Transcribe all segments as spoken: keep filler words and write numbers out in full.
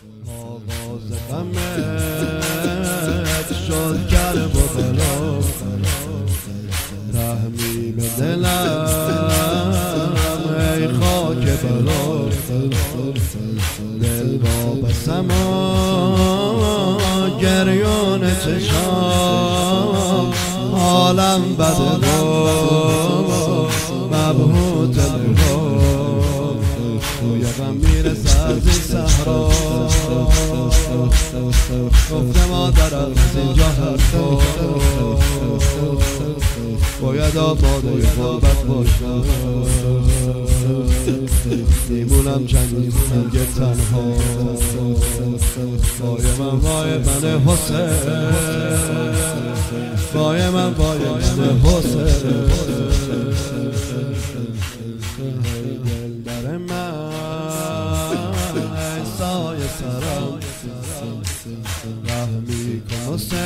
آغاز غمت شد کرب و بلا، تحمیل دلم ای خاک بلا، دل با بسما گریون چشام، حالم بده با مبهوت نگاه، توی غم میرسه از این صحرا، گفته مادر از اینجا حرفا، باید آباده غربت باشم، میمونم چندین سنگ تنها، وای من وای من حسین، وای من وای من حسین، دل در من ای سایه سرم، رحمی کن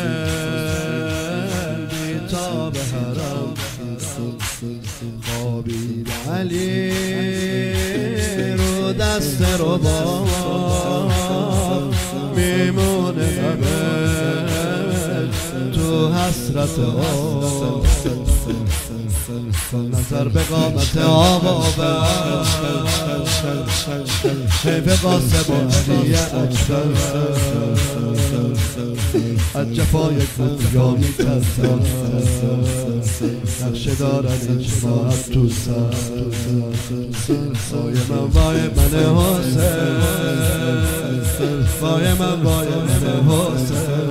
حسین بی تا به حرم، خوابید علی رو دست رو با میمونه غمش تو حسرت آب، نظر به قامت آبا حیف قاسم و علی اکبر، از جفای گویا میترسم، نقشه دارن اجماعت تو سر، وای من وای من حسین، وای من وای من حسین،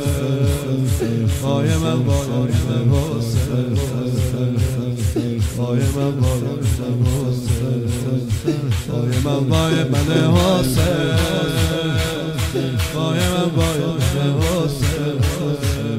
وای من وای من حسین، وای من وای من حسین، وای من وای من حسین، وای من وای من حسین.